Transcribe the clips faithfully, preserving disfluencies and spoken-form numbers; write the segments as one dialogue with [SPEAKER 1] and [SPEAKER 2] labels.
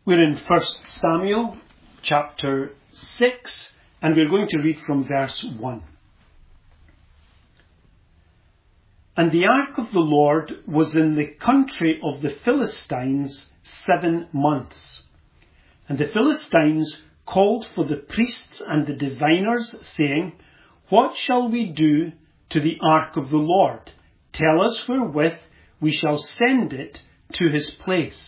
[SPEAKER 1] We're in First Samuel chapter six, and we're going to read from verse one. And the ark of the Lord was in the country of the Philistines seven months. And the Philistines called for the priests and the diviners, saying, What shall we do to the ark of the Lord? Tell us wherewith we shall send it to his place.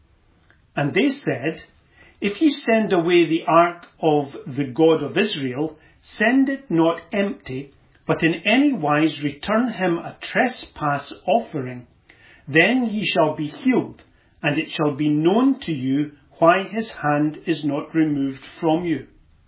[SPEAKER 1] And they said, If ye send away the ark of the God of Israel, send it not empty, but in any wise return him a trespass offering. Then ye shall be healed, and it shall be known to you why his hand is not removed from you.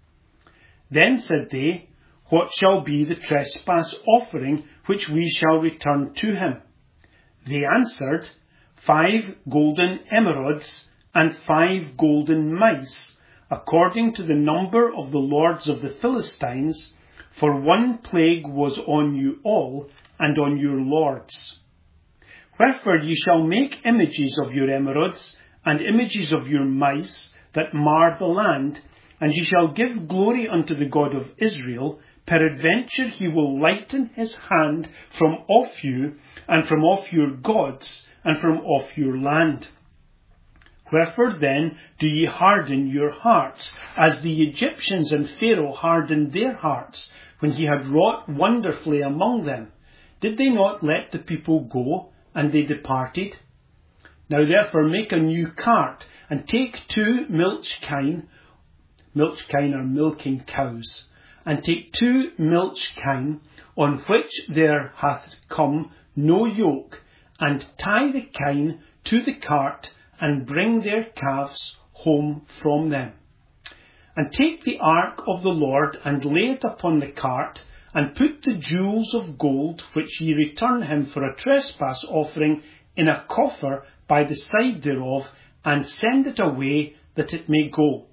[SPEAKER 1] Then said they, What shall be the trespass offering which we shall return to him? They answered, Five golden emerods and five golden mice, according to the number of the lords of the Philistines, for one plague was on you all, and on your lords. Wherefore ye shall make images of your emerods, and images of your mice, that mar the land, and ye shall give glory unto the God of Israel. Peradventure he will lighten his hand from off you, and from off your gods, and from off your land. Wherefore then do ye harden your hearts, as the Egyptians and Pharaoh hardened their hearts, when he had wrought wonderfully among them? Did they not let the people go, and they departed? Now therefore make a new cart, and take two milch kine, milch kine are milking cows, and take two milch kine, on which there hath come no yoke, and tie the kine to the cart, and bring their calves home from them. And take the ark of the Lord, and lay it upon the cart, and put the jewels of gold, which ye return him for a trespass offering, in a coffer by the side thereof, and send it away, that it may go.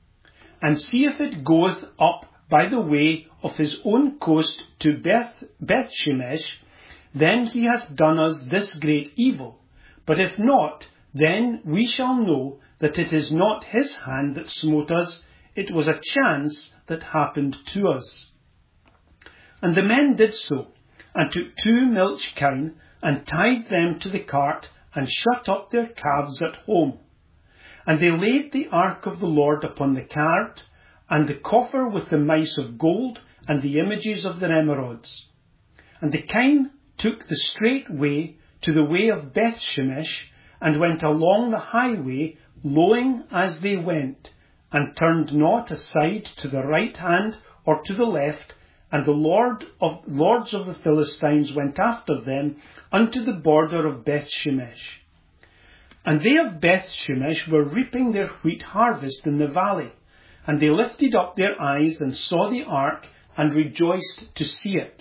[SPEAKER 1] And see if it goeth up by the way of his own coast to Beth, Bethshemesh, then he hath done us this great evil. But if not, then we shall know that it is not his hand that smote us, it was a chance that happened to us. And the men did so, and took two milch kine, and tied them to the cart, and shut up their calves at home. And they laid the ark of the Lord upon the cart, and the coffer with the mice of gold, and the images of the emerods. And the kine took the straight way to the way of Bethshemesh, and went along the highway, lowing as they went, and turned not aside to the right hand or to the left. And the Lord of lords of the Philistines went after them unto the border of Bethshemesh. And they of Bethshemesh were reaping their wheat harvest in the valley, and they lifted up their eyes and saw the ark, and rejoiced to see it.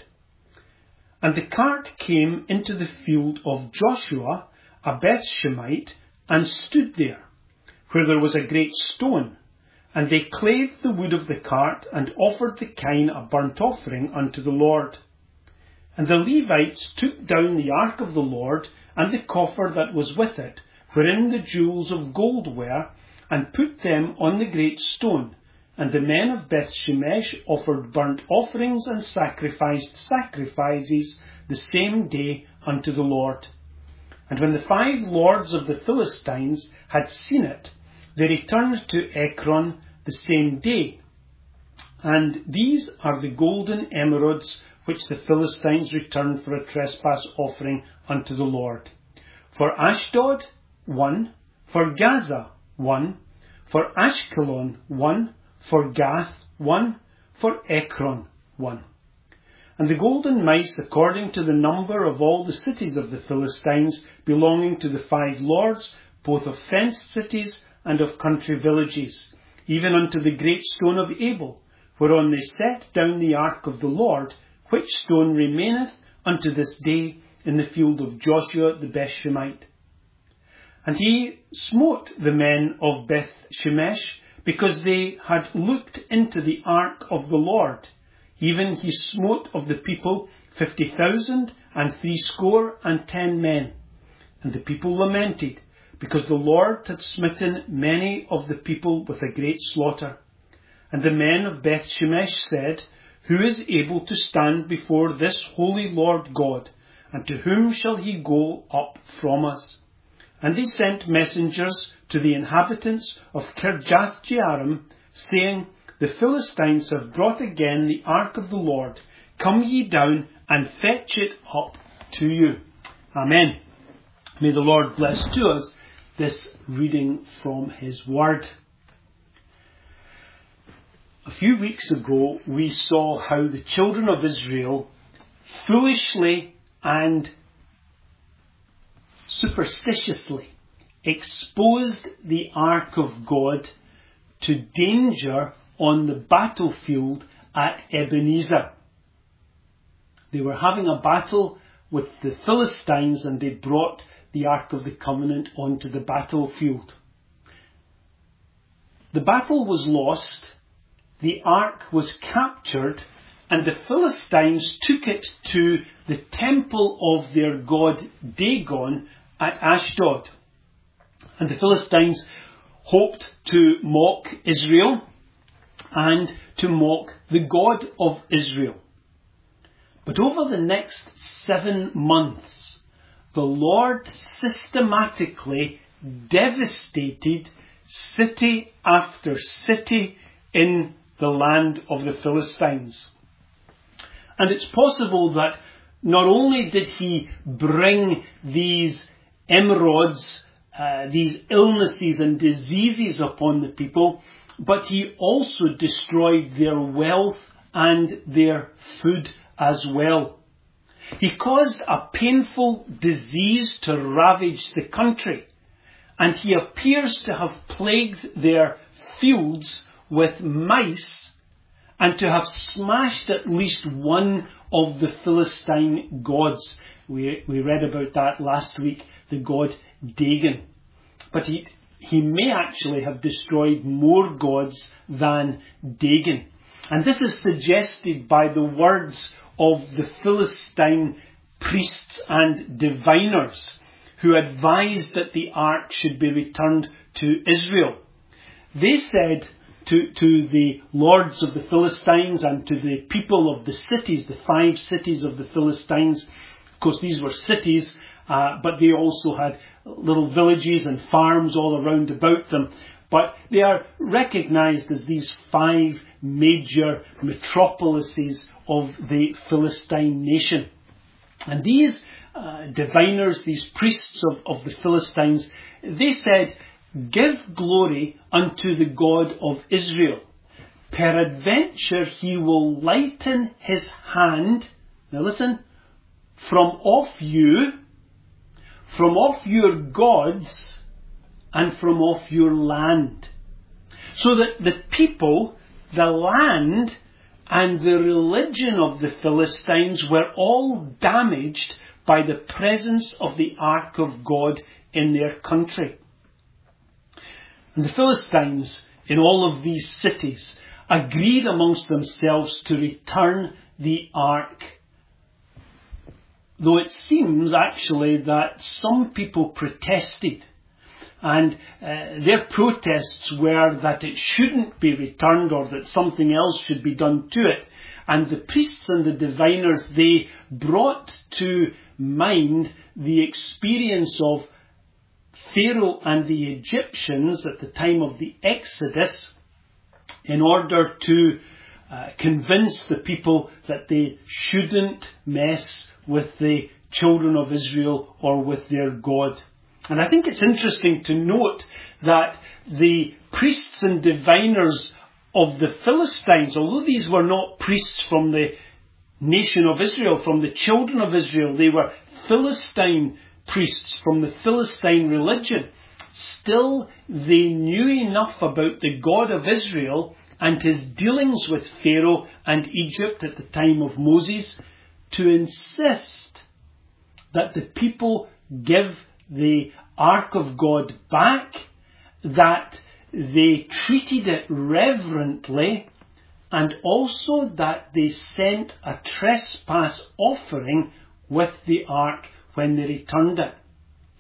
[SPEAKER 1] And the cart came into the field of Joshua, a Bethshemite, and stood there, where there was a great stone. And they clave the wood of the cart, and offered the kine a burnt offering unto the Lord. And the Levites took down the ark of the Lord, and the coffer that was with it, wherein the jewels of gold were, and put them on the great stone. And the men of Bethshemesh offered burnt offerings and sacrificed sacrifices the same day unto the Lord. And when the five lords of the Philistines had seen it, they returned to Ekron the same day. And these are the golden emerods which the Philistines returned for a trespass offering unto the Lord. For Ashdod, one. For Gaza, one. For Ashkelon, one. For Gath, one. For Ekron, one. And the golden mice, according to the number of all the cities of the Philistines, belonging to the five lords, both of fenced cities and of country villages, even unto the great stone of Abel, whereon they set down the ark of the Lord, which stone remaineth unto this day in the field of Joshua the Bethshemite. And he smote the men of Bethshemesh, because they had looked into the ark of the Lord. Even he smote of the people fifty thousand and threescore and ten men. And the people lamented, because the Lord had smitten many of the people with a great slaughter. And the men of Beth Shemesh said, Who is able to stand before this holy Lord God, and to whom shall he go up from us? And they sent messengers to the inhabitants of Kirjath-Jearim, saying, The Philistines have brought again the ark of the Lord. Come ye down and fetch it up to you. Amen. May the Lord bless to us this reading from his word. A few weeks ago, we saw how the children of Israel foolishly and superstitiously exposed the ark of God to danger on the battlefield at Ebenezer. They were having a battle with the Philistines, and they brought the Ark of the Covenant onto the battlefield. The battle was lost, the Ark was captured, and the Philistines took it to the temple of their god Dagon at Ashdod. And the Philistines hoped to mock Israel and to mock the God of Israel. But over the next seven months, the Lord systematically devastated city after city in the land of the Philistines. And it's possible that not only did he bring these emerods, uh, these illnesses and diseases upon the people, but he also destroyed their wealth and their food as well. He caused a painful disease to ravage the country, and he appears to have plagued their fields with mice and to have smashed at least one of the Philistine gods. We, we read about that last week, the god Dagon. But he, he may actually have destroyed more gods than Dagon. And this is suggested by the words of the Philistine priests and diviners who advised that the ark should be returned to Israel. They said to, to the lords of the Philistines and to the people of the cities, the five cities of the Philistines, of course these were cities, uh, but they also had little villages and farms all around about them. But they are recognized as these five major metropolises of the Philistine nation. And these uh, diviners, these priests of, of the Philistines, they said, Give glory unto the God of Israel. Peradventure he will lighten his hand, now listen, from off you, from off your gods, and from off your land. So that the people, the land, and the religion of the Philistines were all damaged by the presence of the ark of God in their country. And the Philistines in all of these cities agreed amongst themselves to return the ark. Though it seems actually that some people protested. And uh, their protests were that it shouldn't be returned or that something else should be done to it. And the priests and the diviners, they brought to mind the experience of Pharaoh and the Egyptians at the time of the Exodus in order to uh, convince the people that they shouldn't mess with the children of Israel or with their God. And I think it's interesting to note that the priests and diviners of the Philistines, although these were not priests from the nation of Israel, from the children of Israel, they were Philistine priests from the Philistine religion, still they knew enough about the God of Israel and his dealings with Pharaoh and Egypt at the time of Moses to insist that the people give the Ark of God back, that they treated it reverently, and also that they sent a trespass offering with the Ark when they returned it.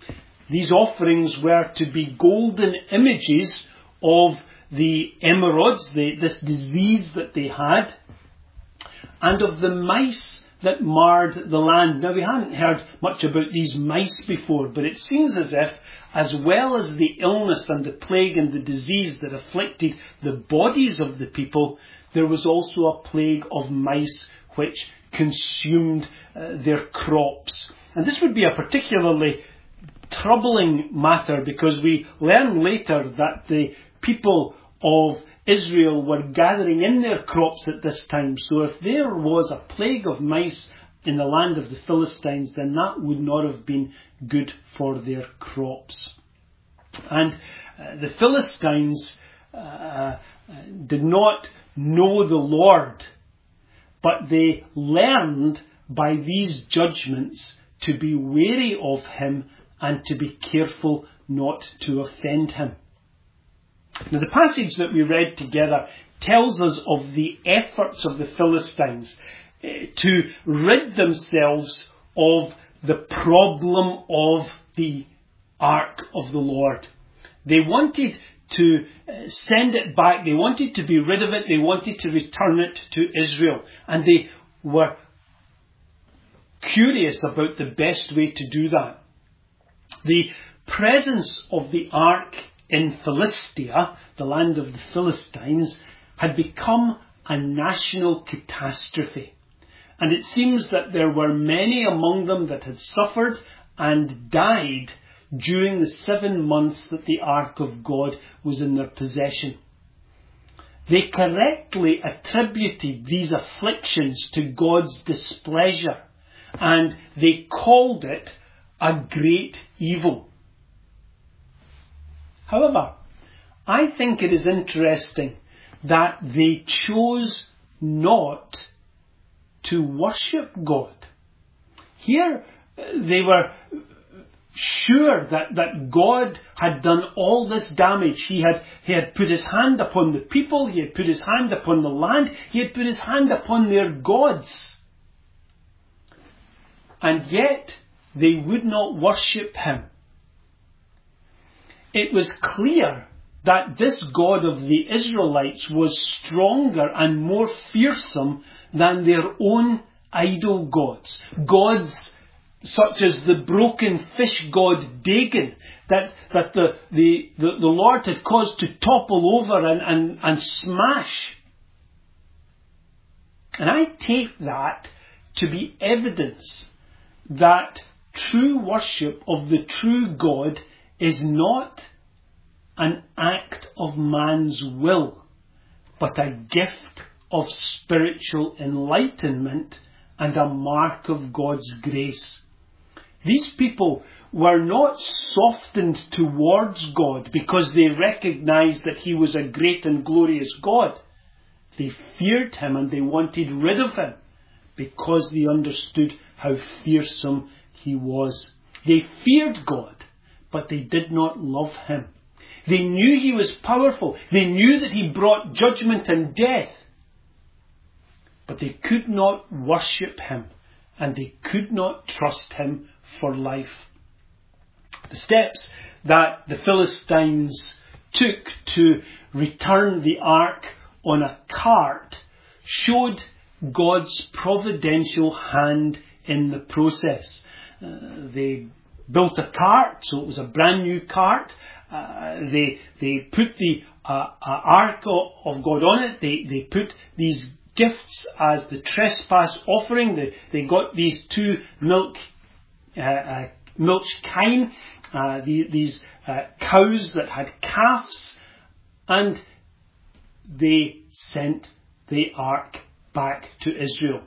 [SPEAKER 1] These offerings were to be golden images of the emerods, the, this disease that they had, and of the mice that marred the land. Now, we hadn't heard much about these mice before, but it seems as if, as well as the illness and the plague and the disease that afflicted the bodies of the people, there was also a plague of mice which consumed uh, their crops. And this would be a particularly troubling matter, because we learn later that the people of Israel were gathering in their crops at this time. So if there was a plague of mice in the land of the Philistines, then that would not have been good for their crops. And uh, the Philistines uh, did not know the Lord, but they learned by these judgments to be wary of him and to be careful not to offend him. Now, the passage that we read together tells us of the efforts of the Philistines uh, to rid themselves of the problem of the Ark of the Lord. They wanted to uh, send it back. They wanted to be rid of it. They wanted to return it to Israel. And they were curious about the best way to do that. The presence of the Ark in Philistia, the land of the Philistines, had become a national catastrophe. And it seems that there were many among them that had suffered and died during the seven months that the Ark of God was in their possession. They correctly attributed these afflictions to God's displeasure, and they called it a great evil. However, I think it is interesting that they chose not to worship God. Here they were sure that, that God had done all this damage. He had, he had put his hand upon the people, he had put his hand upon the land, he had put his hand upon their gods. And yet they would not worship him. It was clear that this God of the Israelites was stronger and more fearsome than their own idol gods. Gods such as the broken fish god Dagon, that, that the, the, the, the Lord had caused to topple over and, and, and smash. And I take that to be evidence that true worship of the true God is not an act of man's will, but a gift of spiritual enlightenment and a mark of God's grace. These people were not softened towards God because they recognized that he was a great and glorious God. They feared him and they wanted rid of him because they understood how fearsome he was. They feared God, but they did not love him. They knew he was powerful. They knew that he brought judgment and death. But they could not worship him, and they could not trust him for life. The steps that the Philistines took to return the ark on a cart showed God's providential hand in the process. Uh, they built a cart, so it was a brand new cart. Uh, they they put the uh, uh, ark of God on it. They they put these gifts as the trespass offering. They they got these two milk uh, uh, milch kine, uh, the, these uh, cows that had calves, and they sent the ark back to Israel.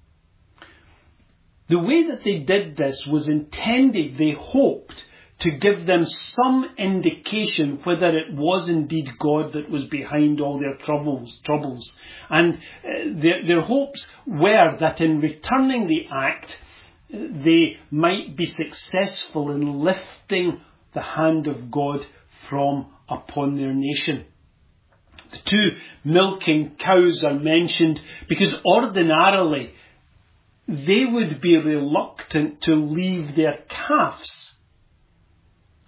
[SPEAKER 1] The way that they did this was intended, they hoped, to give them some indication whether it was indeed God that was behind all their troubles. troubles. And uh, their, their hopes were that in returning the act, they might be successful in lifting the hand of God from upon their nation. The two milking cows are mentioned because ordinarily they would be reluctant to leave their calves.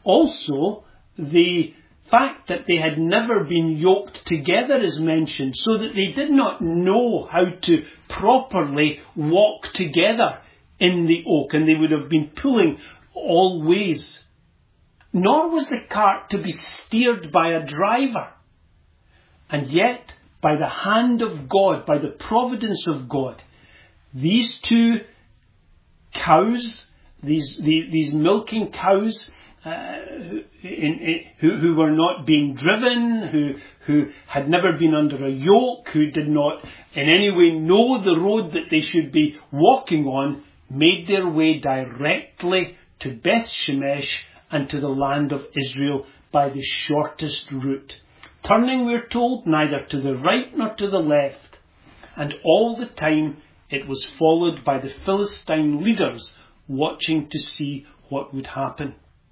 [SPEAKER 1] Also, the fact that they had never been yoked together is mentioned, so that they did not know how to properly walk together in the oak, and they would have been pulling all ways. Nor was the cart to be steered by a driver. And yet, by the hand of God, by the providence of God, these two cows, these these, these milking cows, uh, in, in, who, who were not being driven, who who had never been under a yoke, who did not in any way know the road that they should be walking on, made their way directly to Beth Shemesh and to the land of Israel by the shortest route, turning, we're told, neither to the right nor to the left. And all the time it was followed by the Philistine leaders, watching to see what would happen.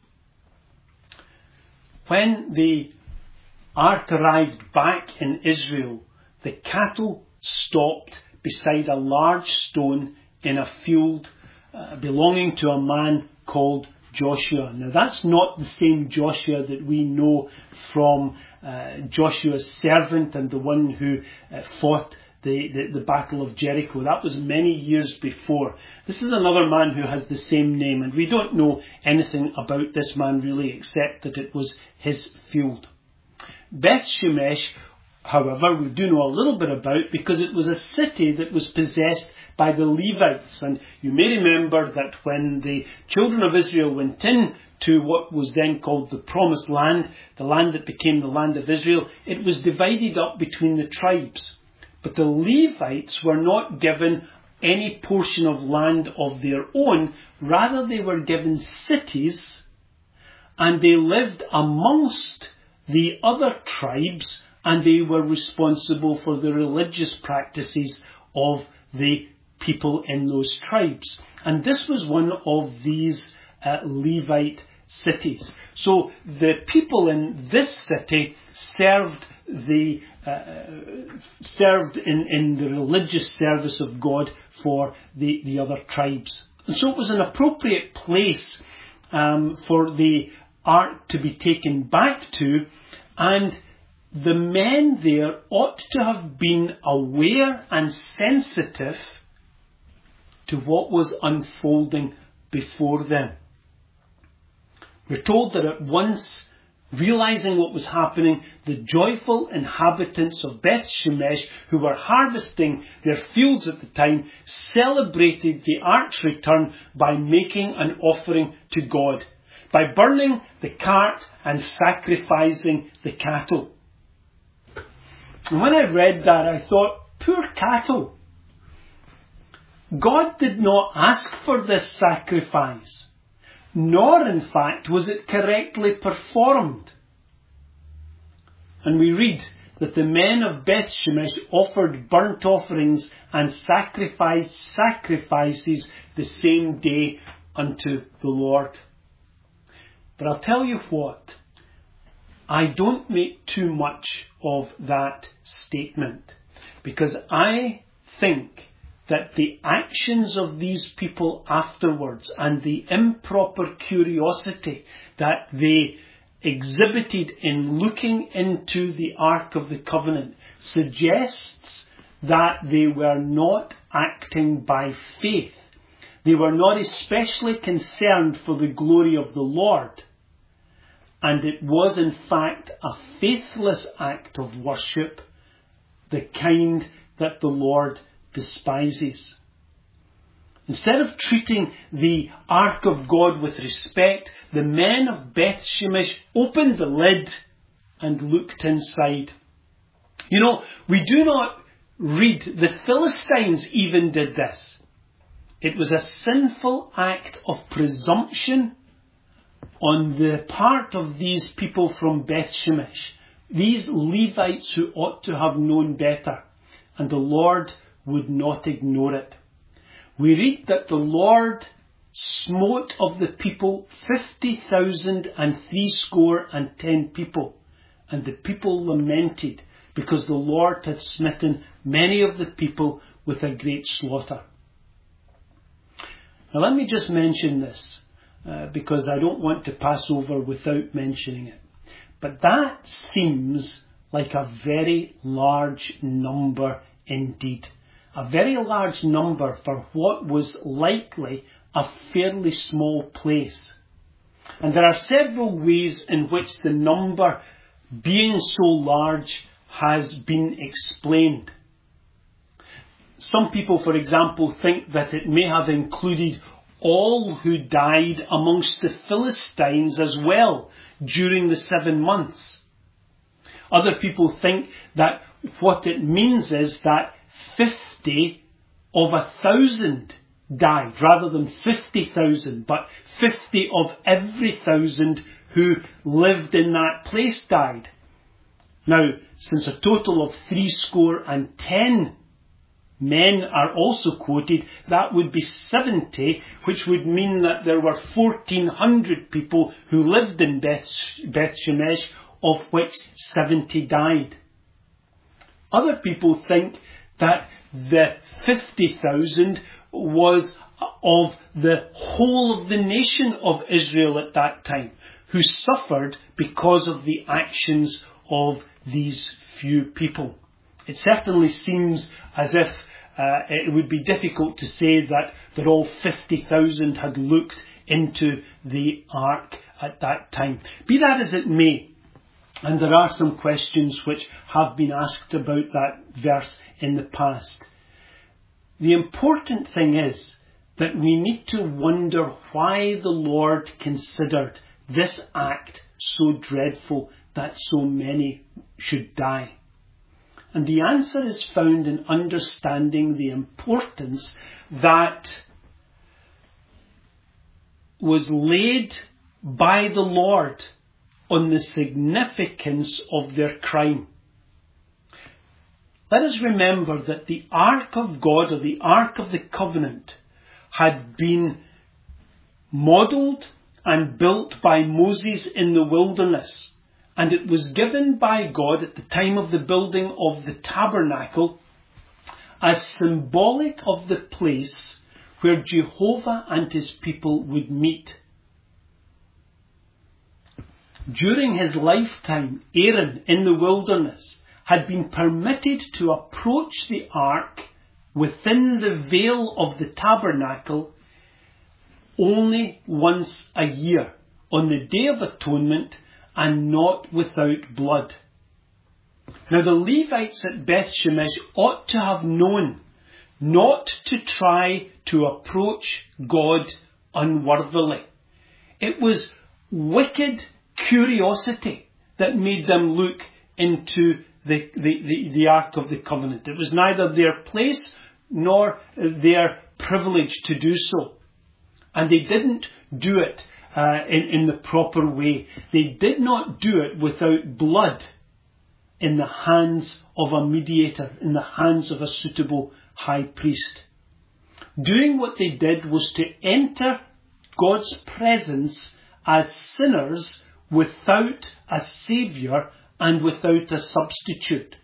[SPEAKER 1] When the ark arrived back in Israel, the cattle stopped beside a large stone in a field uh, belonging to a man called Joshua. Now, that's not the same Joshua that we know from uh, Joshua's servant and the one who uh, fought the, the, the Battle of Jericho. That was many years before. This is another man who has the same name, and we don't know anything about this man really, except that it was his field. Beth Shemesh, however, we do know a little bit about, because it was a city that was possessed by the Levites. And you may remember that when the children of Israel went in to what was then called the Promised Land, the land that became the land of Israel, it was divided up between the tribes. But the Levites were not given any portion of land of their own. Rather, they were given cities, and they lived amongst the other tribes, and they were responsible for the religious practices of the people in those tribes. And this was one of these uh, Levite cities. So the people in this city served the uh, served in, in the religious service of God for the, the other tribes. And so it was an appropriate place um, for the ark to be taken back to, and the men there ought to have been aware and sensitive to what was unfolding before them. We're told that at once, realizing what was happening, the joyful inhabitants of Beth Shemesh, who were harvesting their fields at the time, celebrated the ark's return by making an offering to God, by burning the cart and sacrificing the cattle. And when I read that, I thought, poor cattle. God did not ask for this sacrifice, nor in fact was it correctly performed. And we read that the men of Beth Shemesh offered burnt offerings and sacrificed sacrifices the same day unto the Lord. But I'll tell you what, I don't make too much of that statement, because I think that the actions of these people afterwards and the improper curiosity that they exhibited in looking into the Ark of the Covenant suggests that they were not acting by faith. They were not especially concerned for the glory of the Lord. And it was in fact a faithless act of worship, the kind that the Lord despises. Instead of treating the Ark of God with respect, the men of Beth Shemesh opened the lid and looked inside. You know, we do not read, the Philistines even did this. It was a sinful act of presumption on the part of these people from Beth Shemesh, these Levites who ought to have known better, and the Lord would not ignore it. We read that the Lord smote of the people fifty thousand and threescore and ten people, and the people lamented because the Lord had smitten many of the people with a great slaughter. Now let me just mention this. uh, because I don't want to pass over without mentioning it. But that seems like a very large number indeed. A very large number for what was likely a fairly small place. And there are several ways in which the number being so large has been explained. Some people, for example, think that it may have included all who died amongst the Philistines as well during the seven months. Other people think that what it means is that fifty of a thousand died, rather than fifty thousand, but fifty of every thousand who lived in that place died. Now, since a total of three score and ten men are also quoted, that would be seventy, which would mean that there were fourteen hundred people who lived in Beth, Beth Shemesh, of which seventy died. Other people think that the fifty thousand was of the whole of the nation of Israel at that time, who suffered because of the actions of these few people. It certainly seems as if uh, it would be difficult to say that, that all fifty thousand had looked into the ark at that time. Be that as it may, and there are some questions which have been asked about that verse in the past. The important thing is that we need to wonder why the Lord considered this act so dreadful that so many should die. And the answer is found in understanding the importance that was laid by the Lord on the significance of their crime. Let us remember that the Ark of God, or the Ark of the Covenant, had been modelled and built by Moses in the wilderness. And it was given by God at the time of the building of the tabernacle as symbolic of the place where Jehovah and his people would meet. During his lifetime, Aaron in the wilderness had been permitted to approach the ark within the veil of the tabernacle only once a year, on the Day of Atonement, and not without blood. Now the Levites at Beth Shemesh ought to have known not to try to approach God unworthily. It was wicked curiosity that made them look into the, the, the, the Ark of the Covenant. It was neither their place nor their privilege to do so. And they didn't do it uh, in, in the proper way. They did not do it without blood in the hands of a mediator, in the hands of a suitable high priest. Doing what they did was to enter God's presence as sinners without a saviour and without a substitute.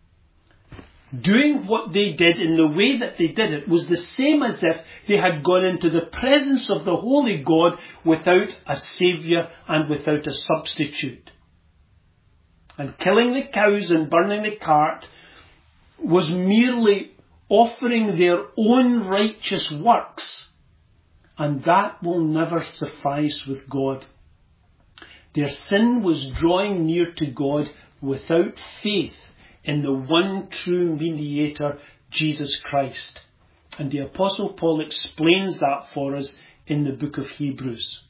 [SPEAKER 1] Doing what they did in the way that they did it was the same as if they had gone into the presence of the Holy God without a saviour and without a substitute. And killing the cows and burning the cart was merely offering their own righteous works, and that will never suffice with God. Their sin was drawing near to God without faith in the one true mediator, Jesus Christ. And the Apostle Paul explains that for us in the book of Hebrews.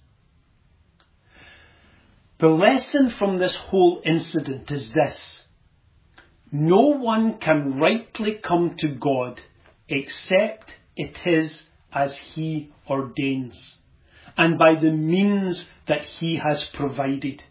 [SPEAKER 1] The lesson from this whole incident is this: no one can rightly come to God except it is as he ordains, and by the means that he has provided.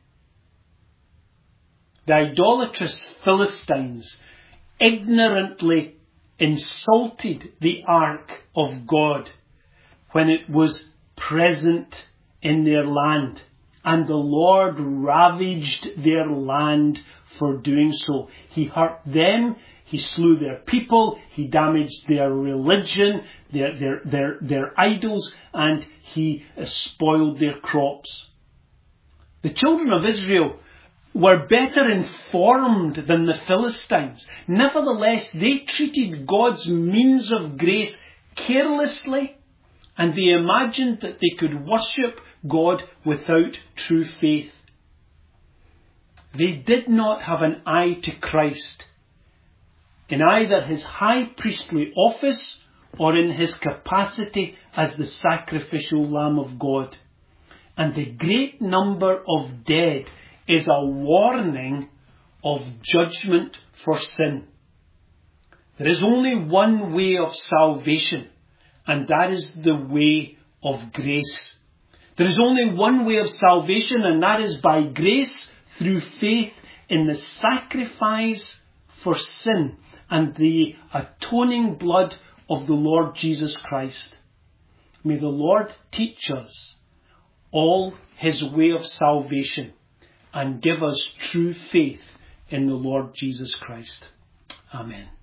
[SPEAKER 1] The idolatrous Philistines ignorantly insulted the ark of God when it was present in their land, and the Lord ravaged their land for doing so. He hurt them, he slew their people, he damaged their religion, their, their, their, their idols, and he uh, spoiled their crops. The children of Israel were better informed than the Philistines. Nevertheless, they treated God's means of grace carelessly, and they imagined that they could worship God without true faith. They did not have an eye to Christ in either his high priestly office or in his capacity as the sacrificial Lamb of God. And the great number of dead is a warning of judgment for sin. There is only one way of salvation, and that is the way of grace. There is only one way of salvation, and that is by grace through faith in the sacrifice for sin and the atoning blood of the Lord Jesus Christ. May the Lord teach us all his way of salvation and give us true faith in the Lord Jesus Christ. Amen.